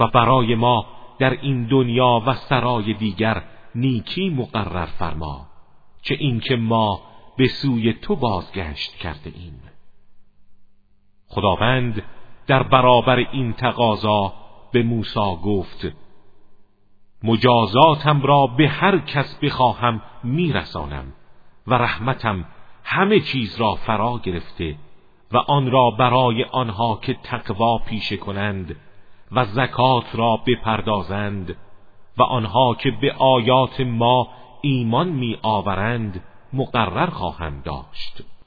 و برای ما در این دنیا و سرای دیگر نیکی مقرر فرما، چه اینکه ما به سوی تو بازگشت کرده ایم. خداوند در برابر این تقاضا به موسی گفت: مجازاتم را به هر کس بخواهم میرسانم و رحمتم همه چیز را فرا گرفته و آن را برای آنها که تقوا پیشه کنند و زکات را بپردازند و آنها که به آیات ما ایمان می آورند مقرر خواهم داشت.